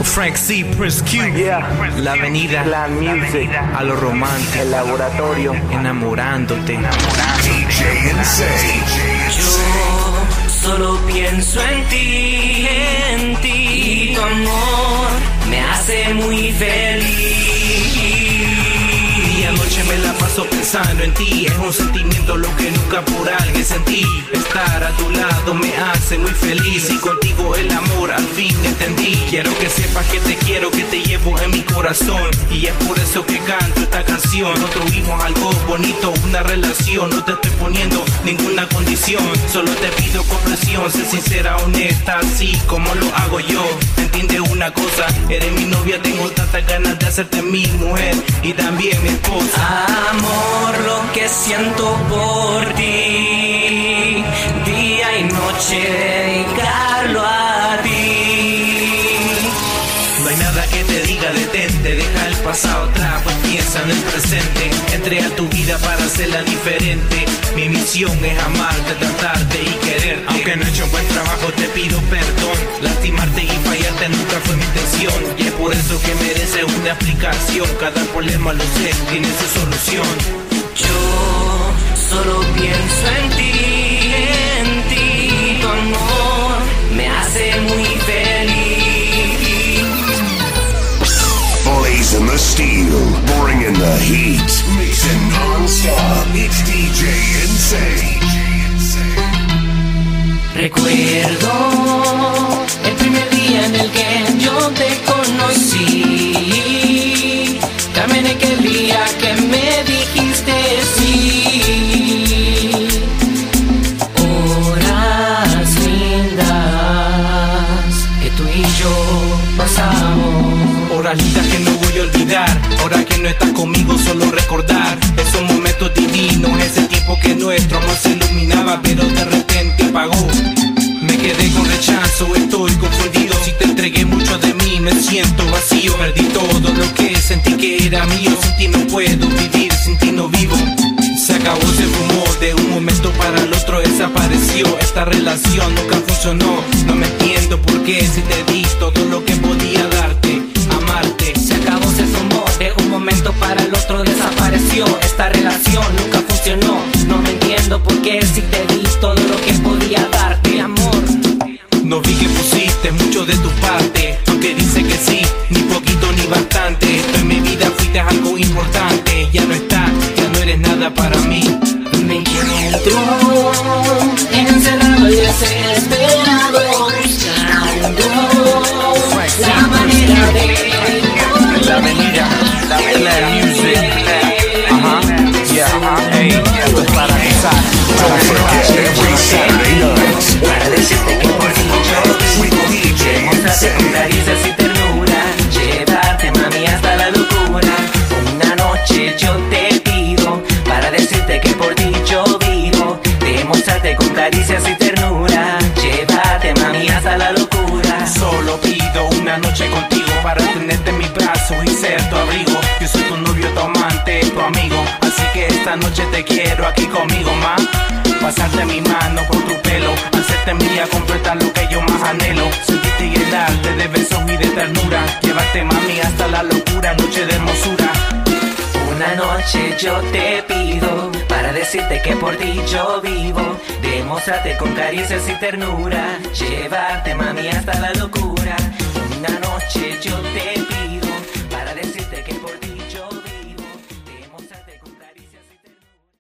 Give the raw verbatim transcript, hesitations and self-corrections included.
Frank C, Prince Q, Yeah. La Avenida, La Music, a lo romántico, El Laboratorio, enamorándote. Yo solo pienso en ti, en ti. Y tu amor me hace muy feliz. Día y noche me la paso pensando en ti. Es un sentimiento lo que nunca por alguien sentí. Estar a tu lado me hace muy feliz. Y contigo el amor al fin entendí. Quiero que sepas que te quiero, que te llevo en mi corazón. Y es por eso que canto esta canción. No tuvimos algo bonito, una relación. No te estoy poniendo ninguna condición. Solo te pido comprensión, sé sincera, honesta, así como lo hago yo. Entiende una cosa, eres mi novia, tengo tantas ganas de hacerte mi mujer y también mi esposa. Amor, lo que siento por ti, día y noche dedicarlo a ti. No hay nada que te diga detente, deja el pasado atrás, pues piensa en el presente. Entré a tu vida para hacerla diferente. Mi misión es amarte, tratarte y quererte. Aunque no he hecho un buen trabajo te pido perdón. Lastimarte y fallarte nunca fue mi intención. Y es por eso que mereces una explicación. Cada problema, lo sé, tiene su solución. Yo solo pienso en ti, en ti. Tu amor me hace muy feliz. Blazing the steel, bringing the heat, mixing non-stop. It's D J Insane. Recuerdo el primer día en el que yo te conocí. También aquel día que me dijiste sí. Horas lindas que tú y yo pasamos. Horas lindas que no voy a olvidar. Ahora que no estás conmigo, solo recordar esos momentos divinos, ese tiempo que nuestro amor se iluminaba, pero de repente apagó. Me quedé con rechazo, estoy confundido. Si te entregué mucho de mí, me siento vacío. Perdí todo lo que sentí que era mío. Sin ti no puedo vivir, sin ti no vivo. Se acabó ese rumor, de un momento para el otro desapareció. Esta relación nunca funcionó. No me entiendo por qué, si te di todo lo que podía darte, amarte. Se acabó ese rumor, de un momento para el otro desapareció. Esta relación nunca funcionó. No me entiendo por qué, si te di todo lo que podía darte, amor. No vi que pusiste mucho de tu parte, aunque dice que sí, ni poquito ni bastante. Esto en mi vida fuiste algo importante. Ya no estás, ya no eres nada para mí. Me encuentro encerrado y desesperado, buscando la manera de La Avenida, La Music, ajá, yeah, hey, esto es para gozar, para gozar. Every Saturday night, para decirte que por ti yo vivo, demostrarte con caricias y ternura, llevarte mami hasta la locura. Una noche yo te pido, para decirte que por ti yo vivo, demostrarte con caricias y ternura, llevarte mami hasta la locura. Solo pido una noche contigo para tenerte en mis brazos y ser tu abrigo. Yo soy tu novio, tu amante, tu amigo, así que esta noche te quiero aquí conmigo, ma. Pasarte mi mano por tu pelo, hacerte mía, completar lo que yo más anhelo. Sentirte y llenarte de besos y de ternura, llevarte mami hasta la locura, noche de hermosura. Una noche yo te pido, para decirte que por ti yo vivo, demostrarte con caricias y ternura, llevarte mami hasta la